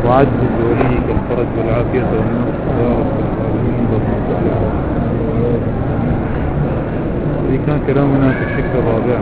وعجز وليك الفرج والعافية والنصر يا رب العالمين. إذا كان كلامنا في الشق الرابع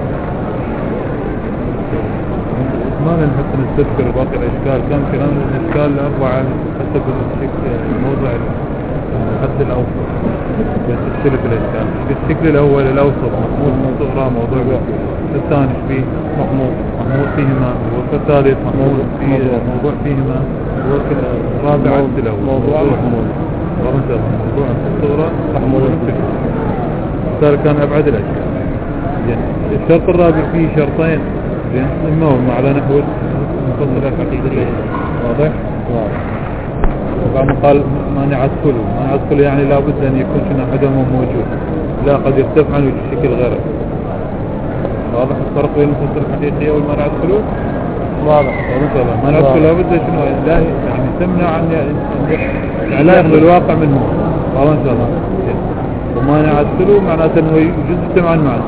ما نحط نستذكر باقي الأشكال. كان كلامنا الأشكال الأربعة حسب الموضوع الحد الأوسط يختلف الأشكال. الشكل الأول الأوسط محمول من صغرى موضوع، الثاني فيه محمول فيهما، والثالث محمول فيه موضوع فيهما، والرابع الأول موضوع محمول موضوع الصغرى محمول فيه. الثالث كان أبعد الأشكال. الشرط الرابع فيه شرطين إما هم على نحو المفصل الحقيقي واضح. طبعا قال مانع الكل يعني لابد أن يكون شنو أحدهما موجود، لا قد يرتفع عنه بشكل غير واضح. الفرق بين المفصل الحقيقي والمانع الكل واضح. مانع الكل لابد شنو لا يعني تمنع عن لا يخلو الواقع منه والله إن شاء الله. ومانع الكل معناته أنه يجوز السمع معه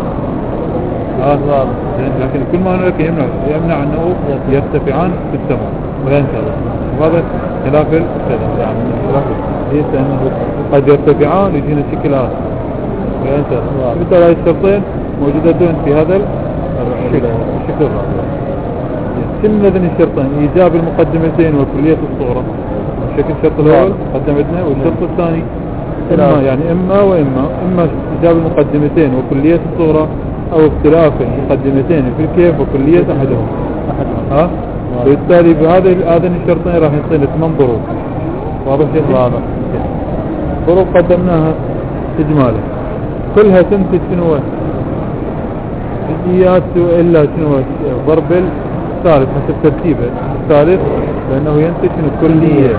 لكن كل ما هناك يمنع أنه يرتفعان في السماء ولا إن شاء الله. وهذا خلاف الكلام يعني ليس أنه قد يرتفعان يجينا شكل آخر ولا إن شاء الله. مثل هذه الشرطين موجودتين في هذا الشكل الرابع. كم هذين الشرطين إيجاب المقدمتين وكلية الصغرى. الشكل الشرط الأول قدمتنا، والشرط الثاني إما إيجاب المقدمتين وكلية الصغرى أو اختلاف المقدمتين في الكيف وكلية أحدهم. بالتالي بهذين الشرطين راح يصير 8 ضروب. واضح شيء؟ واضح. ضروب قدمناها إجمالا كلها تنتج شنو جزئيات إلا شنو ضرب الثالث حسب ترتيبه الثالث، لأنه ينتج شنو كلية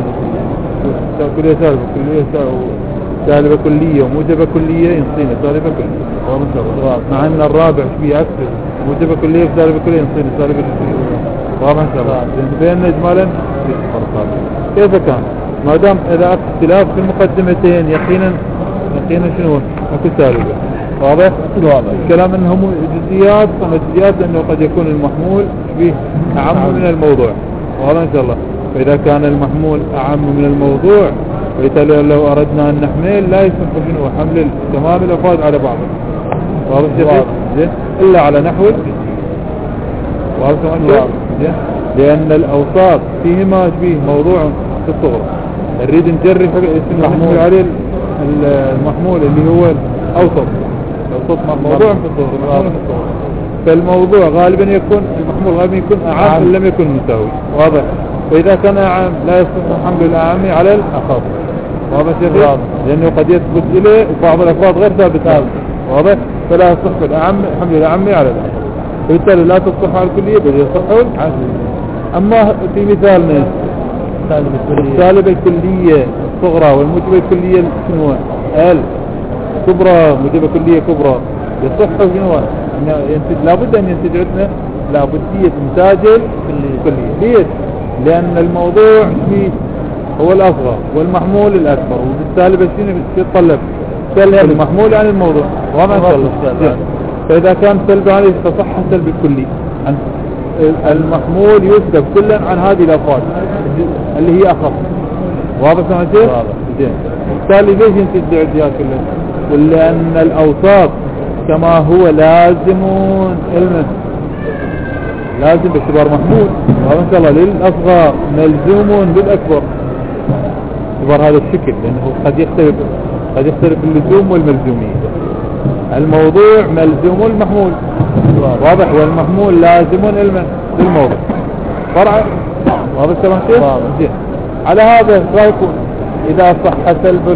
سالبة كلية وموجبة كلية ينصينا سالبة كلية. مع أن الرابع فيه أكثر موجبة كلية وسالبة كلية ينصينا سالبة كلية. واضح إن شاء الله. بيننا إجمالا كيف كان ما دام إذا اختلاف في المقدمتين يقينا شنو أكو سالبة. واضح؟ الكلام أنهم جزئيات لأنه قد يكون المحمول فيه أعم من الموضوع. واضح إن شاء الله. فإذا كان المحمول أعم من الموضوع ويتالي لو أردنا أن نحمل لا يصح شنو حمل تمام الأفراد على بعض. واضح زين إلا على نحو واضح زين، لأن الأوساط فيهما فيه موضوع في الصغرى. نريد نجرب اسم المحمول عليه المحمول اللي هو الأوسط موضوع في الصغرى. فالموضوع غالبا يكون المحمول غالبا يكون أعم إن لم يكن مساوي. واضح. وإذا كان أعم لا يستطيع حمل الأعم على الأخف. واضح شيء؟ لأنه قد يثبت إليه بعض الأفراد غير ثابت. واضح. فلا يصح حمل الأعم على الأخف، بالتالي لا تصح على الكلية بل يصح العزل. أما في مثالنا السالبة الكلية الصغرى والموجبة الكلية شنو كبرى، موجبة كلية كبرى يصح شنو لابد أن ينتج عندنا لابدية مساجل كلية. ليش؟ لأن الموضوع فيه هو الأصغر والمحمول الأكبر، وبالتالي شنو يتطلب سلب المحمول عن الموضوع. وما نصلح. فإذا كان سلب عليه فصح سلب الكلي. المحمول يسلب كلا عن هذه الأفراد اللي هي أخف. واضح سمعتين؟ بالتالي ليش ينتج العديات كلها؟ ولأن الأوساط كما هو لازمون لازم باعتبار محمول. وهذا إن شاء الله للأصغر ملزوم بالأكبر باعتبار هذا الشكل، لأنه قد يختلف اللزوم والملزومية. الموضوع ملزوم المحمول واضح، والمحمول لازم للموضوع فرع. واضح سمعتين؟ على هذا رأيكم إذا صح سلب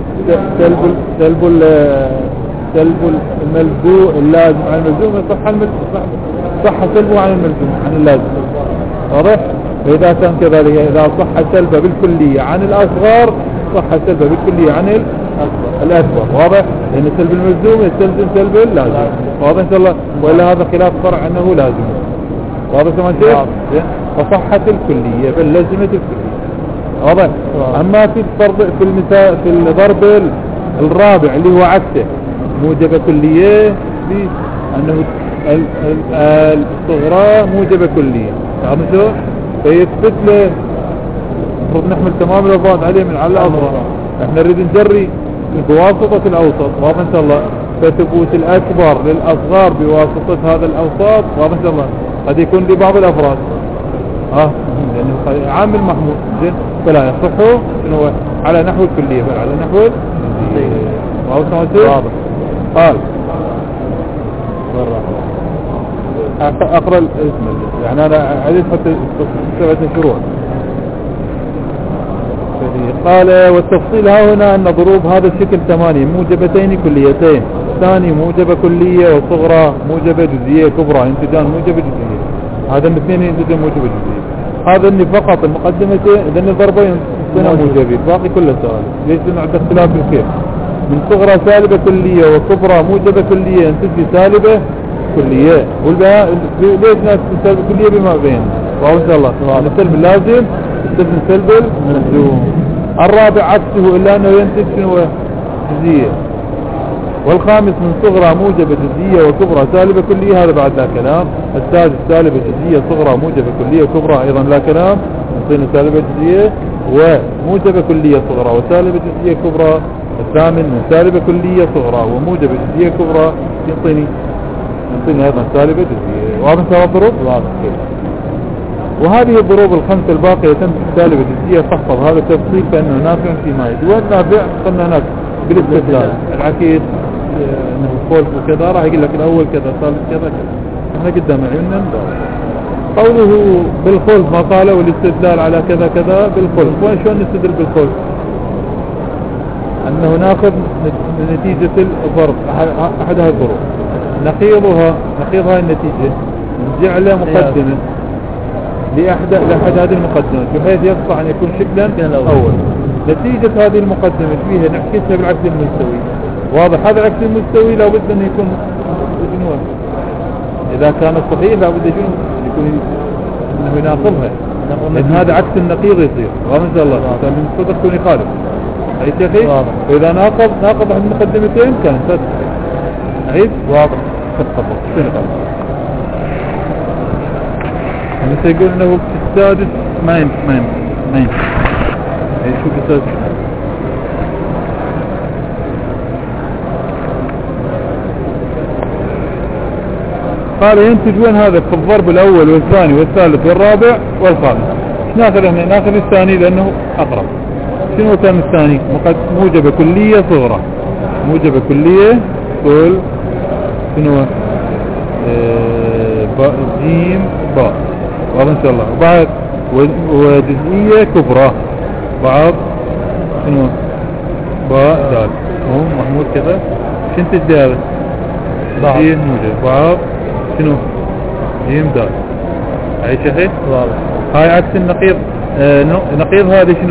الملزوم اللازم عن الملزوم صح سلبه عن الملزوم عن اللازم. واضح. فإذا كان كذلك إذا صح سلبه بالكلية عن الأصغر صح سلبه بالكلية عن الأكبر. واضح. لأن سلب الملزوم يستلزم سلب اللازم. واضح إن شاء الله. وإلا هذا خلاف فرع أنه لازم. واضح سمعتين؟ فصحت الكلية بل لزمت الكلية. واضح. أما في المثال في الضرب الرابع اللي هو عكسه موجبة كلية بأنه الصغرى موجبة كلية. تعرفوا شو؟ فيثبت له المفروض نحمل تمام الأفراد عليه من على الأصغر. احنا نريد نجري بواسطة الأوسط، واضح إن شاء الله. فثبوت الأكبر للأصغر بواسطة هذا الأوسط، واضح إن شاء الله. قد يكون لبعض الأفراد لأنه عامل محمول زين، فلا يصحوا إنه على نحو الكلية بل على نحو واضح. قال أقرأ الاسم يعني أنا عديد حتى 7 شروع. قال والتفصيل ها هنا أن ضروب هذا الشكل 8 موجبتين كليتين، ثاني موجبة كلية وصغرى موجبة جزئية كبرى ينتجان موجبة جزئية. هذا الاثنين ينتجان موجبة جزئية. هذا اللي فقط المقدمتين إذن الضربين صنع موجبين، باقي كله سؤال. ليش عند اختلاف الكيف؟ من صغرى سالبة كلية وكبرى موجبة كلية ينتج سالبة كلية، والباقي ليش ناس سالبة كلية بما بين. وإن شاء الله السلب اللازم السلب سلب الملزوم. الرابع عكسه إلا أنه ينتج شنو جزئية. والخامس من صغرى موجبة جزئية وكبرى سالبة كلية، هذا بعد لا كلام. السادس سالبة جزئية صغرى موجبة كلية كبرى أيضا لا كلام، يعطينا سالبة جزئية وموجبة كلية صغرى وسالبة جزئية كبرى. الثامن من سالبة كلية صغرى وموجبة جزئية كبرى يعطيني أيضا سالبة جزئية. واضح الضروب؟ واضح. وهذه الضروب الخمسة الباقية تنتج سالبة جزئية. تحفظ هذا التفصيل فإنه نافع فيما يجي. وين نافع؟ قلنا هناك بالاستدلال العكيس انه الخلف وكذا راح يقول لك الاول كذا ثالث كذا كذا. احنا قدام عيوننا قوله بالخلف ما قاله والاستدلال على كذا كذا بالخلف. وين شلون نستدل بالخلف؟ انه ناخذ نتيجة الضرب احد هذه الضروب نقيض هاي النتيجة نجعله مقدمة لأحد هذه المقدمات بحيث يصح أن يكون شكلا أول. نتيجة هذه المقدمة فيها نعكسها بالعكس المستوي. واضح هذا العكس المستوي لابد أن يكون جنوان. إذا كان صحيح لابد يكون أنه يناقضها، لأن هذا عكس النقيض يصير. واضح إن شاء الله من صدق يكون يخالف أي شيء. وإذا ناقض أحد المقدمتين كان صدق عيد واضح تتطبق سنقض. مثل يقول انه السادس ما ينفع شو السادس؟ قال ينتج وين هذا في الضرب الاول والثاني والثالث والرابع والخامس. ايش ناخذ هنا؟ ناخذ الثاني لانه اقرب. شنو كان الثاني؟ موجبة كلية صغرى موجبة كلية كل شنو جيم باء. واضح ان شاء الله. وبعد وجزئية كبرى بعض شنو باء دال هو محمود كذا. شو انتج هذا؟ جيم موجب بعض شنو جيم دال. اي شيء واضح. هاي عكس النقيض. نقيض هذه شنو؟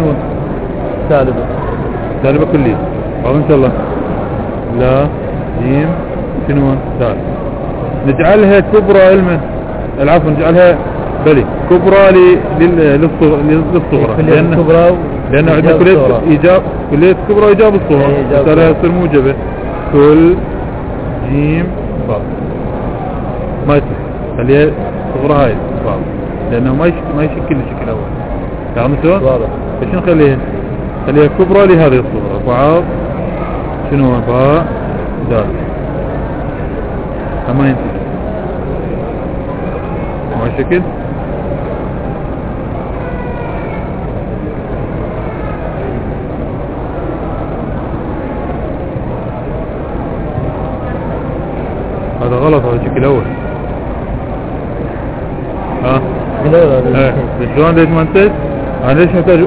سالبة كلية. واضح ان شاء الله. لا جيم شنو دال. نجعلها كبرى العفو نجعلها بلي كبرى للصغرى لأنه عندنا كلية إيجاب كلية كبرى وإيجاب الصغرى ترى يصير موجبة كل جيم باء ما يصير خليها صغرى هاي باء لأنه ما يشكل الشكل أول. تعرف شو؟ فشنو خليها كبرى لهذه الصغرى بعض شنو باء دال ما ينتج ما شكل. هذا غلط. هذا الشكل الاول. شلون ليش ما انتج؟ انا ليش محتاج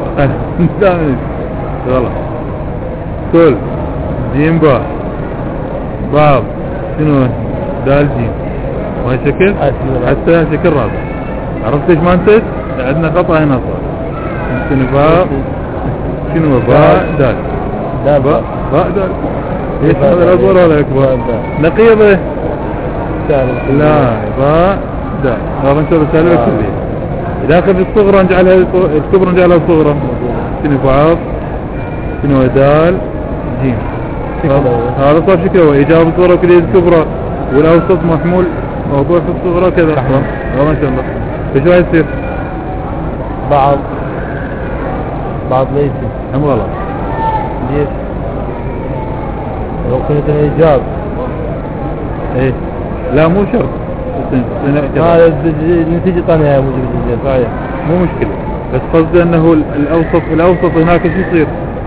غلط. كل جيم باء باب شنو دال جيم ما شكل حتى شكل رابع. عرفت ليش ما انتج؟ عندنا خطأ هنا صار. يمكن باء شنو باء دال باء دال. ايش هذا الاصغر ولا الاكبر؟ نقيضه لا باء دال. هذا نشوف السالبة كلية. اذا اخذ الصغرى نجعلها الكبرى نجعلها صغرى شنو بعض شنو دال جيم. هذا صار شكله ايجاب الصغرى كلية كبرى والاوسط محمول موضوع في الصغرى كذا. والله ما شاء الله. ايش راح يصير؟ بعض بعض ليس هم غلط. ليش؟ لو كنت الإجابة ايه لا مو شرط. هذا النتيجة ثانية موجب الجزء صحيح مو مشكلة، بس قصدي انه الأوسط هناك شو يصير؟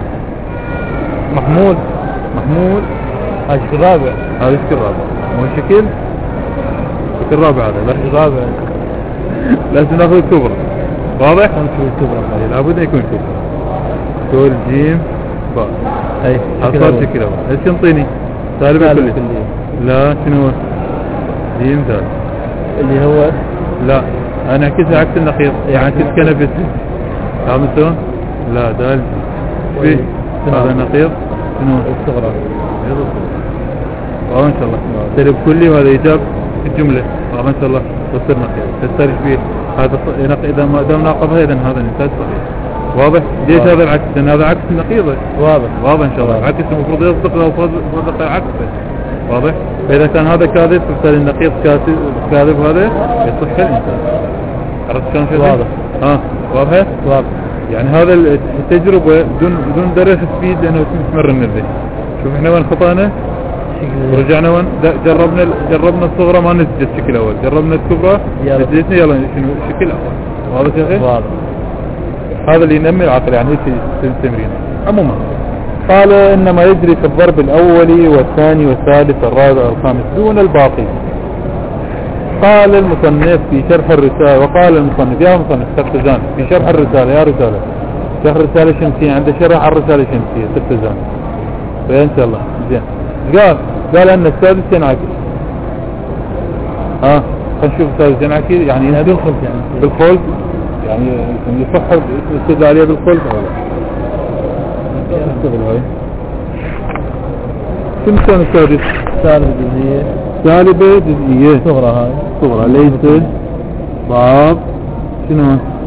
محمول هذا الشكل الرابع. هذا الشكل الرابع مو الشكل الرابع هذا. لا الرابع لازم ناخذ الكبرى. واضح؟ نشوف الكبرى. لابد ان يكون كبرى. كل جيم باء. اي صار شكل اول. ايش ينطيني؟ سالب كلي. لا شنو هو؟ جيم دال اللي هو لا انا اعكسها عكس النقيض، يعني اعكس كنفس. فهمت شلون؟ لا دال في هذا نقيض شنو؟ الصغرى. والله ان شاء الله سالب كلي وهذا ايجاب في الجمله. والله ان شاء الله تصير نقيض. تسترش فيه هذا اذا ما دام ناقضها اذا هذا نتاج صحيح. واضح؟ ليش هذا العكس؟ لان هذا عكس النقيضه. واضح ان شاء الله. العكس المفروض يصدق لو صدق عكسه. واضح؟ فاذا كان هذا كاذب فبالتالي النقيض كاذب هذا يصح الانسان. عرفت شلون شيء؟ واضح. واضح؟ يعني هذا التجربه بدون درس تفيد لانه تستمر النبي. شوف احنا وين خطأنا؟ رجعنا وين؟ جربنا الصغرى ما نسجد الشكل الاول، جربنا الكبرى نسجدنا يلا شنو الشكل الاول. واضح يا اخي؟ واضح. هذا اللي ينمي العقل يعني في التمرين. عموما قال انما يجري في الضرب الاول والثاني والثالث والرابع والخامس دون الباقي. قال المصنف في شرح الرسالة، وقال المصنف يا مصنف ترتزان في شرح الرسالة يا رسالة شرح الرسالة الشمسية، عنده شرح على الرسالة الشمسية ترتزان. فإن شاء الله زين. قال ان السادس ينعكس. خلينا نشوف السادس ينعكس يعني بالخلف بالخلف يعني يصح الاستدلالية بالخلف ولا كم كان السادس؟ سالبة جزئية صغرى. هاي صغرى ليس باب شنو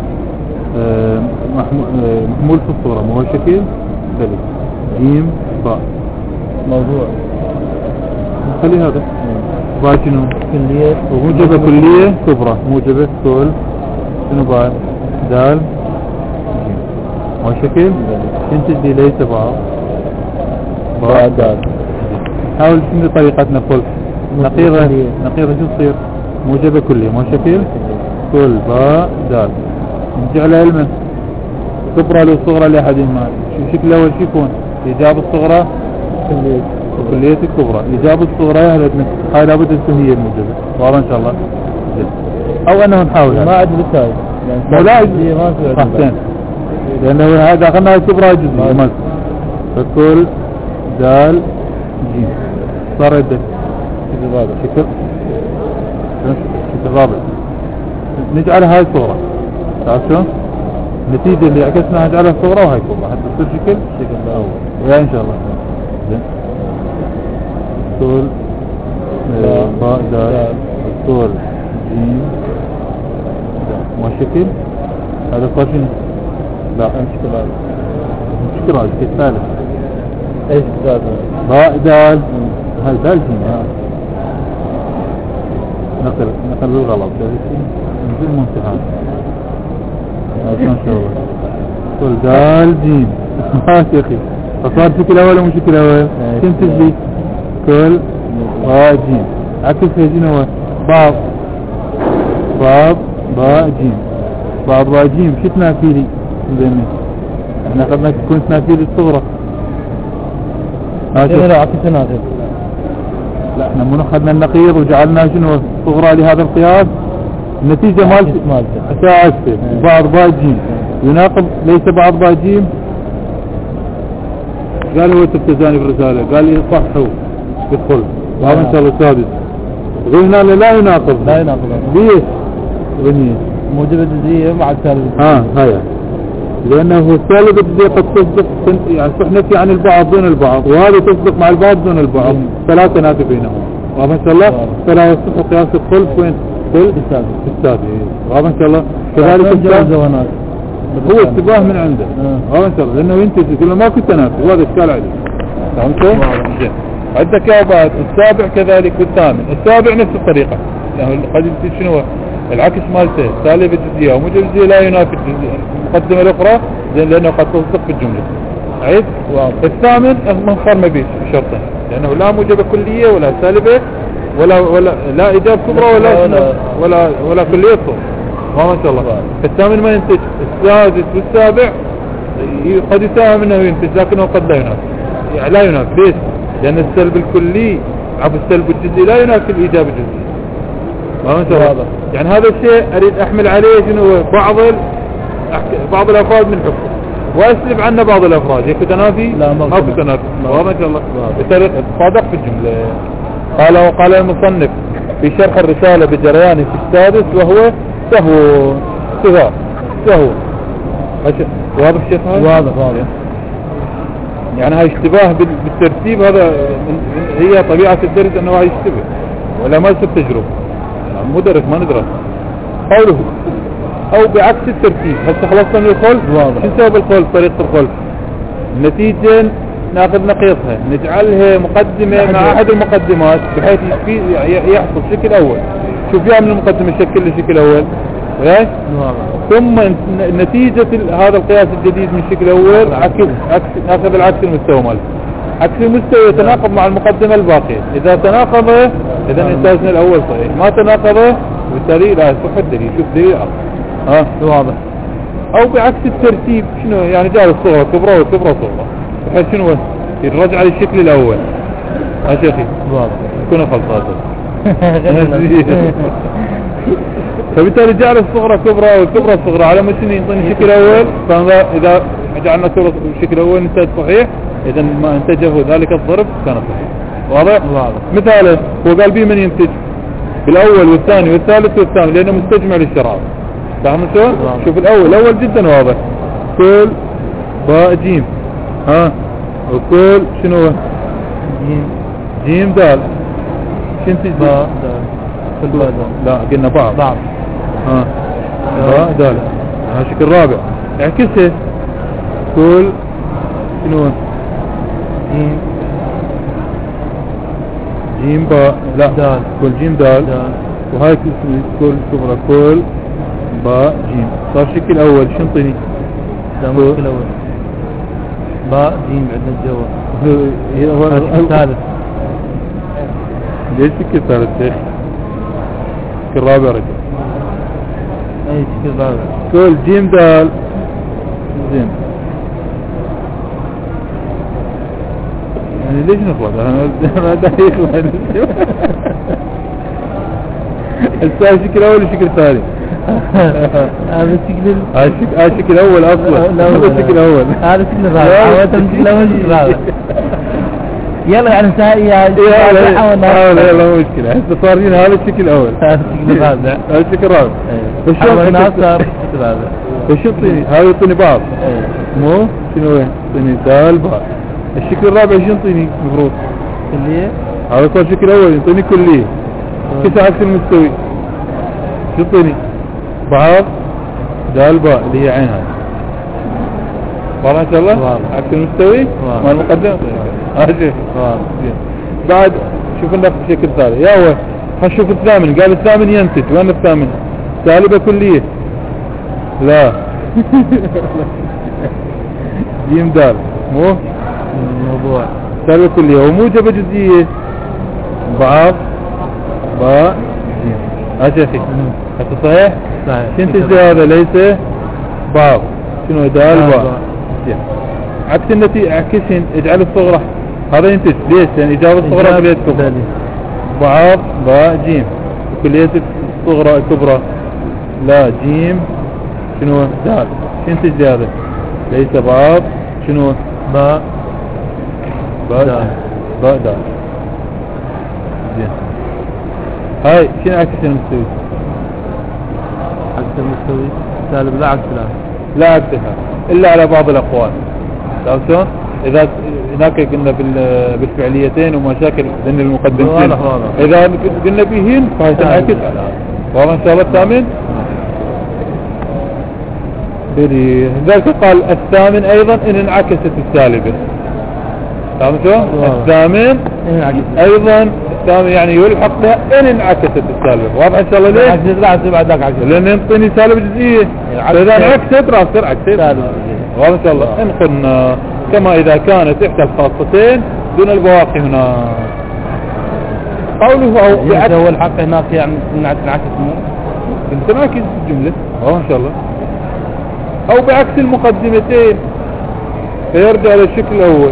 محمول في الصغرى مو هو شكل بلي جيم باء موضوع. خلي هذا باء شنو كلية موجبة كلية كبرى موجبة كل شنو باء دال جيم هو شكل تنتج لي ليس باء دال. حاول شنو طريقتنا قل نقيضة شو تصير؟ موجبة كلية مو شكل كل باء دال. نرجع لعلمه كبرى للصغرى لأحدهما شو شكل أول شي يكون؟ إجابة الصغرى كلية الكبرى. إجابة الصغرى يا هلتنا هاي لابد تكون هي الموجبة. واضح إن شاء الله. أو أنه نحاول ما عاد بالتالي يعني لا أحسن لأنه هذا أخذنا الكبرى جزء فكل دال جيم صار يدك شكل رابع. نجعل هاي الصغرى تعرف شلون؟ النتيجة اللي عكسناها نجعلها صغرى وهاي كبرى حتى تصير شكل الأول يا إن شاء الله. طول باء دال طول جيم ما شكل هذا صار شنو؟ لا مشكلة هذا الشكل الثالث. ايش الثالث؟ باء دال هاي دال جيم نقل بالغلط نزل منتهى ان شاء الله. طول دال جيم ما شكل فصار شكل اول ومو شكل اول تنتج لي كل باء جيم عكس هجين هو باب باء جيم باء جيم شو تنافيلي زين احنا اخذنا تكون تنافيلي الصغرى. لا عكس ناقض. لا احنا مو اخذنا النقيض وجعلنا شنو صغرى لهذا القياس. النتيجة مالته عكسه باء جيم يناقض ليس باء جيم. قال هو تبتزاني بالرسالة قال لي صح هو يدخل وهذا ان شاء الله السادس. قلنا لا يناقض ليش؟ غنية موجبة جزئية مع السالب. هيا لانه السالب الجزئية قد تصدق يعني صح نفي عن البعض دون البعض وهذا تصدق مع البعض دون البعض فلا تنافي بينهم. وهذا ان شاء الله فلا يصح قياس الخلف وين؟ خلف السادس. وهذا ان شاء الله كذلك هو اشتباه من عنده. هذا ان شاء الله لانه ينتج يقول ما كنت تنافي وهذا اشكال عليه. فهمتوا؟ عندك يا بعد السابع كذلك والثامن. السابع نفس الطريقة يعني قد شنو العكس مالته سالب الجزئية وموجب الجزئية لا ينافي المقدمة الأخرى لأنه قد تصدق في الجملة. عيد. الثامن منخر ما بيش بشرطين لأنه لا موجبة كلية ولا سالبة ولا لا إيجاب كبرى ولا كلية صغرى. ما شاء الله. الثامن ما ينتج. السادس والسابع قد يساهم انه ينتج لكنه قد لا ينافي. يعني لا ينافي ليش؟ لأن السلب الكلي السلب الجزئي لا ينافي الإيجاب الجزئي. ما شاء الله. يعني هذا الشيء أريد أحمل عليه شنو بعض الأفراد من حكم وأسلب عنه بعض الأفراد. يكون تنافي؟ لا ما في تنافي. ما شاء الله. بطريقة صادق في الجملة. قال المصنف في شرح الرسالة بجريان في السادس وهو سهو. واضح شيء واضح. يعني هاي اشتباه بالترتيب. هذا هي طبيعة الدرس انه هاي يشتبه ولا ما يصير تجربة مو درس ما ندرس. قوله او بعكس الترتيب. هسه خلصنا من الخلف. شو سبب الخلف؟ طريقة الخلف النتيجة ناخذ نقيضها نجعلها مقدمة مع احد المقدمات بحيث يحصل شكل اول. شوف يا من المقدمة شكل شكل اول ليش؟ ثم نتيجة هذا القياس الجديد من الشكل الاول ناخذ العكس المستوى ماله. عكس المستوى يتناقض مع المقدمة الباقية. اذا تناقض اذا انتاجنا الاول صحيح. ما تناقض بالتالي لا يصح الدليل. شوف دليل اخر. واضح. او بعكس الترتيب شنو يعني جاء الصغرى كبرى وكبرى صغرى بحيث شنو الرجعة للشكل الاول. ها شيخي واضح. كنا خلطاته. فبالتالي جعل الصغرى كبرى والكبرى صغرى على ما شنو ينطيني الشكل الاول. فاذا جعلنا الشكل الاول انتاج صحيح اذا ما انتجه ذلك الضرب كان صحيح. واضح؟ مثاله هو قال بي من ينتج بالاول والثاني والثالث والثاني لانه مستجمع للشراب. فاهم شلون؟ شوف الاول جدا واضح. كل باء جيم. ها وكل شنو هو؟ جيم دال. شنتج باء دال. لا قلنا بعض. باء دال. هذا شكل رابع. اعكسه. كل شنو جيم باء لا دال. كل جيم دال. وهاي كل كبرى كل باء جيم. صار شكل اول شو نطيني؟ الشكل الاول باء جيم عندنا الجواب. هو الثالث. ليش شكل ثالث شيخ؟ شكل رابع رجل. اي شكل رابع. كل جيم دال زين. يعني ليش نخلط؟ انا دايخ السؤال شكل اول وشكل ثاني. هذا الشكل الاول اصلا. هذا الشكل الاول. هذا الشكل الرابع. هو الشكل الاول الشكل الرابع. يلا يعني سائي لا مو مشكلة. هسه صار هنا هذا الشكل الاول. هذا الشكل الرابع. هذا الشكل الرابع. وشو الناس صار الشكل الرابع. وش يعطيني؟ هذا يعطيني بعض. مو شنو يعطيني دال باء. الشكل الرابع شو يعطيني المفروض؟ كلية. هذا صار الشكل الاول يعطيني كلية. كيف عكس المستوي؟ شو يعطيني؟ بعض دال باء اللي هي عين هاي. واضح ان شاء الله؟ عكس المستوي مع المقدمة. هذا بعد شوف لنا بشكل ثاني. يا هو هنشوف الثامن. قال الثامن ينتج. وين الثامن؟ سالبة كلية. لا جيم دال مو الموضوع سالبة كلية وموجبة جزئية بعض باء جيم. هذا شيخي هذا صحيح؟ ينتج هذا ليس بعض شنو دال باء. عكس النتيجة عكسين اجعل الصغرى. هذا ينتج ليش؟ لأن إجابة الصغرى كلية كبرى. بعض باء جيم وكلية الصغرى كبرى. لا جيم شنو دال. ينتج هذا ليس بعض شنو باء دال. باء دال. زين. هاي شنو عكس المستوي؟ عكس المستوي سالب لا عكس لا عكسها إلا على بعض الأقوال. تعرف شلون؟ إذا هناك قلنا بالفعليتين ومشاكل بين المقدمتين. إذا قلنا بهن فهي تنعكس على هذا. واضح إن شاء الله الثامن. لذلك قال الثامن أيضا إن انعكست السالبة. تعرف شلون؟ الثامن أيضا كان يعني يلحق بها إن انعكست السالبة. واضح إن شاء الله ليش؟ عكس راح تصير بعدك عكس. لأن ينطيني سالبة جزئية، فإذا انعكست راح تصير عكسين. واضح إن شاء الله. إن قلنا كما إذا كانت إحدى الخاصتين دون البواقي هنا. قوله أو بعكس هو الحق هناك يعني تنعكس مو تنعكس الجملة. إن شاء الله. أو بعكس المقدمتين فيرجع للشكل الأول،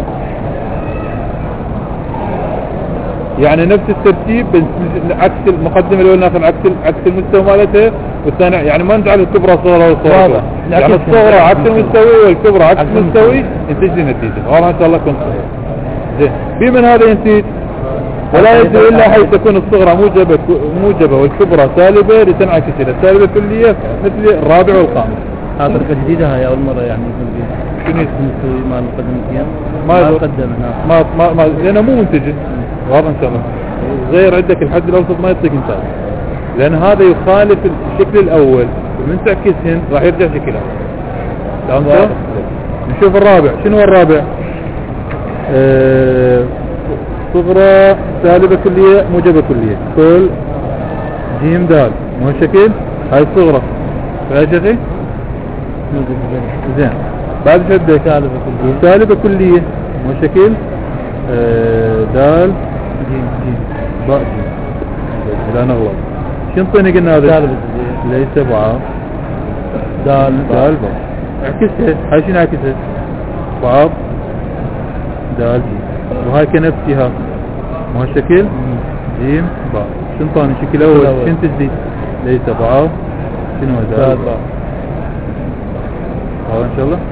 يعني نفس الترتيب عكس المقدمة الأولى ناخذ عكس المستوى مالتها، والثاني يعني ما نجعل الكبرى صغرى والصغرى، يعني الصغرى عكس المستوي والكبرى عكس المستوي ينتج لي نتيجة. والله إن شاء الله كنت زين. في من هذا ينتج ولا يجري إلا حيث تكون الصغرى موجبة والكبرى سالبة لتنعكس إلى السالبة كلية مثل الرابع والخامس. هذا طريقة جديدة هاي أول مرة يعني يكون فيها. شنو يسوي ما نقدم فيها؟ ما يقدم هنا. ما لأنه مو منتج. واضح إن شاء الله. غير عندك الحد الأوسط ما يعطيك انتاج، لأن هذا يخالف الشكل الأول، ومن تعكسهن راح يرجع شكلها. تمام. نشوف الرابع. شنو الرابع؟ صغرى سالبة كلية موجبة كلية. كل جيم دال مو شكل هاي الصغرى فيها شكل زين. بعد شدة سالبة كلية مو شكل دال جيم باء جيم. لا نغلط. شنطيني قلنا هذا سالبة ليس بعض دال باء. اعكسها. هاي شنو اعكسها؟ بعض دال جيم. وهاي كنفسها مو هالشكل جيم باء. شنطاني شكل اول شنو تجديد؟ ليس بعض شنو دال باء. ان شاء الله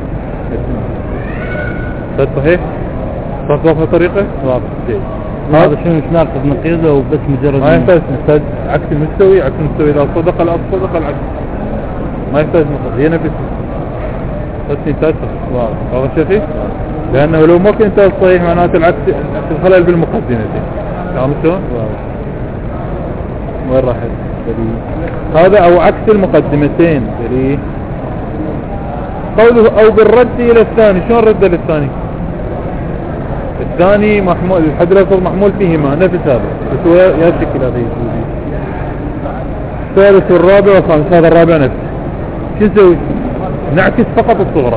صحيح. صار طريقة واضح جيد. هذا شنو مش ناقص نقيضه وبس مجرد ما يحتاج عكس المستوي. عكس المستوي إذا صدق العكس ما يحتاج نقص. هي نفس انتاج واضح. واضح شيء. لأنه لو ما كان انتاج صحيح معناته العكس الخلل بالمقدمتين. فهمت شلون؟ وين راح هذا أو عكس المقدمتين بري. قوله أو بالرد إلى الثاني. شلون رد للثاني؟ الثاني محمول الحد الأوسط محمول فيهما نفس هذا بس هو يا شكل هذا يجوزي. الثالث والرابع والخامس. هذا الرابع نفسه. شو نسوي؟ نعكس فقط الصغرى.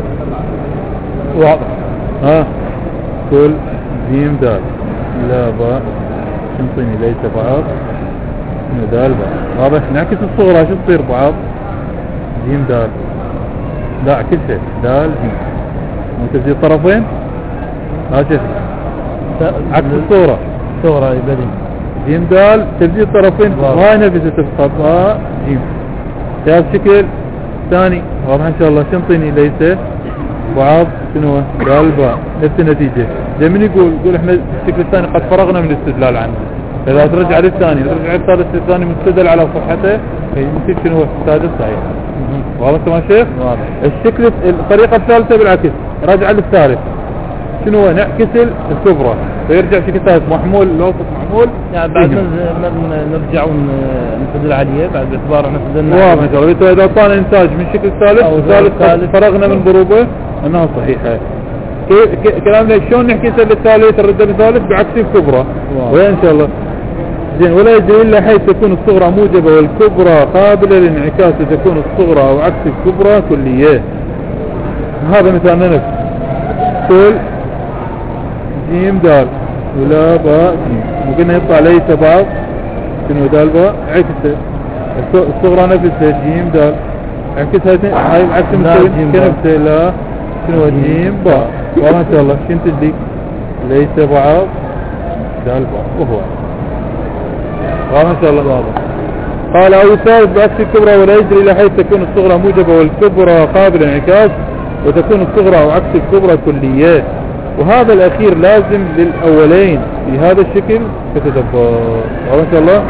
واضح. كل جيم دال لا باء شنطيني ليس بعض دال باء. واضح. نعكس الصغرى شو تصير بعض جيم دال. لا عكسها دال جيم مو تجي طرفين. شوف عكس الصورة صورة بدي جيم دال تبدي الطرفين هاي نفسها تفقد باء جيم. هذا شكل ثاني. واضح ان شاء الله. شنطيني ليس بعض شنو دال باء نفس النتيجة. زي من يقول احنا الشكل الثاني قد فرغنا من الاستدلال عنه. فإذا ترجع للثاني ترجع للثالث الثاني مستدل على صحته يصير شنو السادس صحيح. واضح تمام شيخ؟ واضح. الشكل الطريقة الثالثة بالعكس رجع للثالث. شنو هو؟ نعكس الكبرى فيرجع شكل ثالث محمول الوسط محمول. يعني بعد ما نرجع ونستدل عليه بعد باعتبار احنا استدلنا. واضح. إذا طال انتاج من شكل ثالث فرغنا من ضروبه انها صحيحة. كلامنا شلون نحكيها للثالث الرد للثالث بعكس الكبرى. وين ان شاء الله زين. ولا يجري الا حيث تكون الصغرى موجبة والكبرى قابلة للانعكاس تكون الصغرى او عكس الكبرى كلية. هذا مثالنا نفسه. كل جيم دال ولا باء جيم. ممكن يطلع ليس بعض شنو دال باء عكسه الصغرى نفسها جيم دال عكسها هاي عكس المسوي كنفسه لا شنو جيم باء. والله ان شاء الله شنو تدي ليس بعض دال باء وهو والله ان شاء الله واضح. قال او يثابت بعكس الكبرى ولا يجري الى حيث تكون الصغرى موجبة والكبرى قابل انعكاس وتكون الصغرى او عكس الكبرى كليات. وهذا الاخير لازم للاولين في هذا الشكل فتدبر. والله ان شاء الله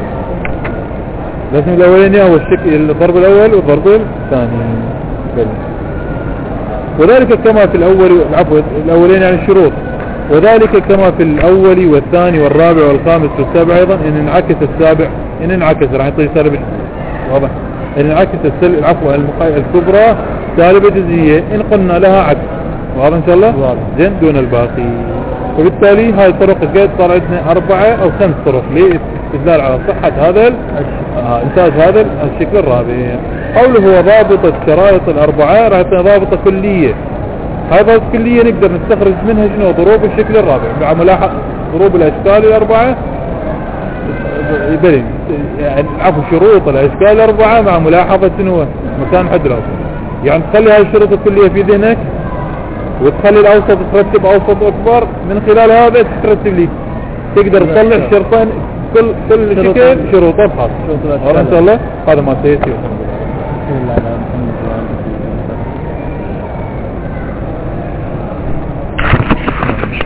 لازم الاولين هو الشكل الضرب الاول والضرب الثاني. وذلك كما في الاول عفوا الاولين يعني الشروط. وذلك كما في الاول والثاني والرابع والخامس والسابع ايضا ان انعكس السابع ان انعكس راح يعطي سالب. واضح. ان انعكس عفوا الكبرى سالبة جزئية ان قلنا لها عكس. واضح ان شاء الله. زين دون الباقي. وبالتالي هاي طرق القيد صار عندنا 4 أو 5 طرق للاستدلال على صحة هذا إنتاج هذا الشكل الرابع. قوله هو ضابطة شرائط الأربعة، راح يعطينا ضابطة كلية. هذا الكلية نقدر نستخرج منها شنو؟ ضروب الشكل الرابع مع ملاحظة ضروب الأشكال الأربعة، يعني عفوا شروط الأشكال الأربعة مع ملاحظة شنو مكان حد الأوسط. يعني تخلي هاي الشروط الكلية في ذهنك وتخلي الأوسط ترتب أوسط أكبر، من خلال هذا ترتب لي تقدر تطلع شرطين كل شكل شروطه خاصة. إن شاء الله هذا ما سيأتي.